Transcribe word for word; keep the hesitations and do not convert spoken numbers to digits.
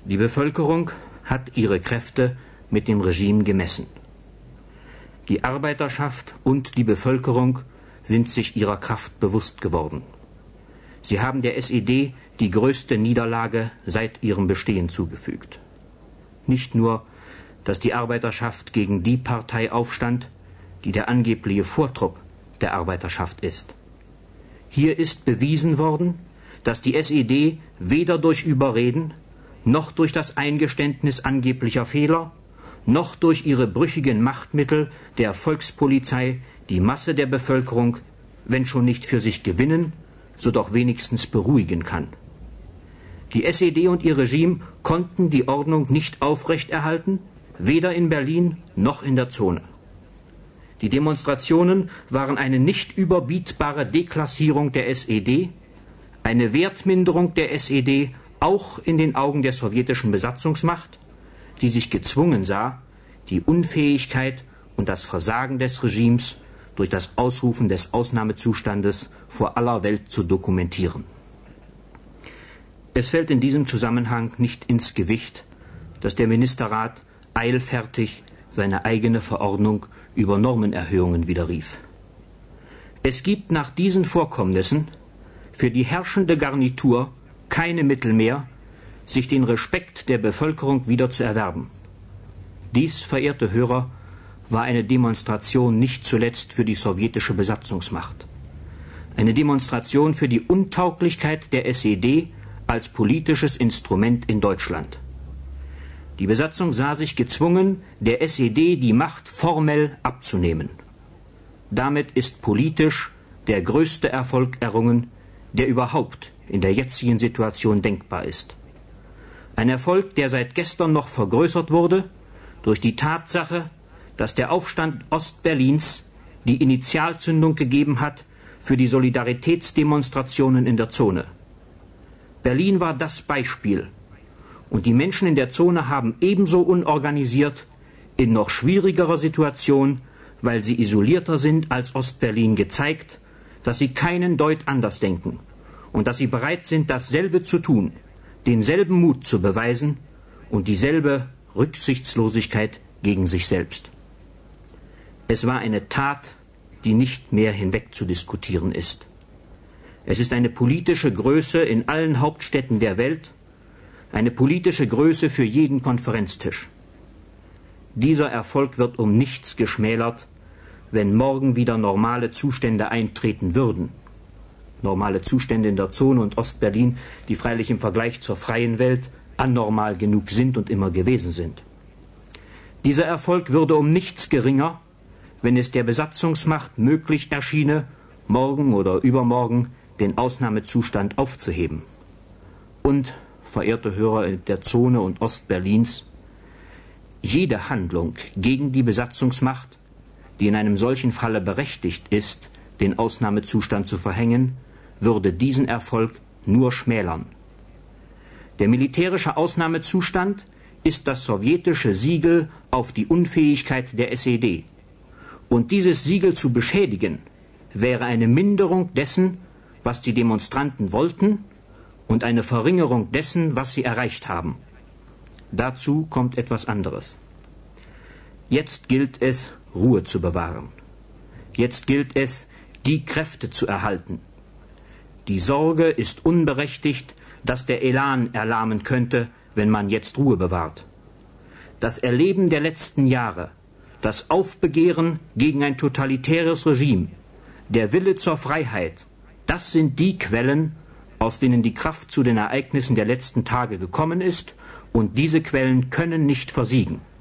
Die Bevölkerung hat ihre Kräfte mit dem Regime gemessen. Die Arbeiterschaft und die Bevölkerung sind sich ihrer Kraft bewusst geworden. Sie haben der S E D die größte Niederlage seit ihrem Bestehen zugefügt. Nicht nur, dass die Arbeiterschaft gegen die Partei aufstand, die der angebliche Vortrupp der Arbeiterschaft ist. Hier ist bewiesen worden, dass die S E D weder durch Überreden noch durch das Eingeständnis angeblicher Fehler noch durch ihre brüchigen Machtmittel der Volkspolizei die Masse der Bevölkerung, wenn schon nicht für sich gewinnen, so doch wenigstens beruhigen kann. Die S E D und ihr Regime konnten die Ordnung nicht aufrechterhalten, weder in Berlin noch in der Zone. Die Demonstrationen waren eine nicht überbietbare Deklassierung der S E D, eine Wertminderung der S E D auch in den Augen der sowjetischen Besatzungsmacht, die sich gezwungen sah, die Unfähigkeit und das Versagen des Regimes durch das Ausrufen des Ausnahmezustandes vor aller Welt zu dokumentieren. Es fällt in diesem Zusammenhang nicht ins Gewicht, dass der Ministerrat eilfertig seine eigene Verordnung über Normenerhöhungen widerrief. Es gibt nach diesen Vorkommnissen für die herrschende Garnitur keine Mittel mehr, sich den Respekt der Bevölkerung wieder zu erwerben. Dies, verehrte Hörer, war eine Demonstration nicht zuletzt für die sowjetische Besatzungsmacht. Eine Demonstration für die Untauglichkeit der S E D als politisches Instrument in Deutschland. Die Besatzung sah sich gezwungen, der S E D die Macht formell abzunehmen. Damit ist politisch der größte Erfolg errungen, der überhaupt in der jetzigen Situation denkbar ist. Ein Erfolg, der seit gestern noch vergrößert wurde durch die Tatsache, dass der Aufstand Ostberlins die Initialzündung gegeben hat für die Solidaritätsdemonstrationen in der Zone. Berlin war das Beispiel, und die Menschen in der Zone haben ebenso unorganisiert, in noch schwierigerer Situation, weil sie isolierter sind als Ostberlin, gezeigt, dass sie keinen Deut anders denken und dass sie bereit sind, dasselbe zu tun, denselben Mut zu beweisen und dieselbe Rücksichtslosigkeit gegen sich selbst. Es war eine Tat, die nicht mehr hinwegzudiskutieren ist. Es ist eine politische Größe in allen Hauptstädten der Welt, eine politische Größe für jeden Konferenztisch. Dieser Erfolg wird um nichts geschmälert, wenn morgen wieder normale Zustände eintreten würden. Normale Zustände in der Zone und Ostberlin, die freilich im Vergleich zur freien Welt anormal genug sind und immer gewesen sind. Dieser Erfolg würde um nichts geringer, wenn es der Besatzungsmacht möglich erschiene, morgen oder übermorgen den Ausnahmezustand aufzuheben. Und, verehrte Hörer der Zone und Ostberlins, jede Handlung gegen die Besatzungsmacht, die in einem solchen Falle berechtigt ist, den Ausnahmezustand zu verhängen, würde diesen Erfolg nur schmälern. Der militärische Ausnahmezustand ist das sowjetische Siegel auf die Unfähigkeit der S E D. Und dieses Siegel zu beschädigen, wäre eine Minderung dessen, was die Demonstranten wollten, und eine Verringerung dessen, was sie erreicht haben. Dazu kommt etwas anderes. Jetzt gilt es, Ruhe zu bewahren. Jetzt gilt es, die Kräfte zu erhalten. Die Sorge ist unberechtigt, dass der Elan erlahmen könnte, wenn man jetzt Ruhe bewahrt. Das Erleben der letzten Jahre, das Aufbegehren gegen ein totalitäres Regime, der Wille zur Freiheit, das sind die Quellen, aus denen die Kraft zu den Ereignissen der letzten Tage gekommen ist, und diese Quellen können nicht versiegen.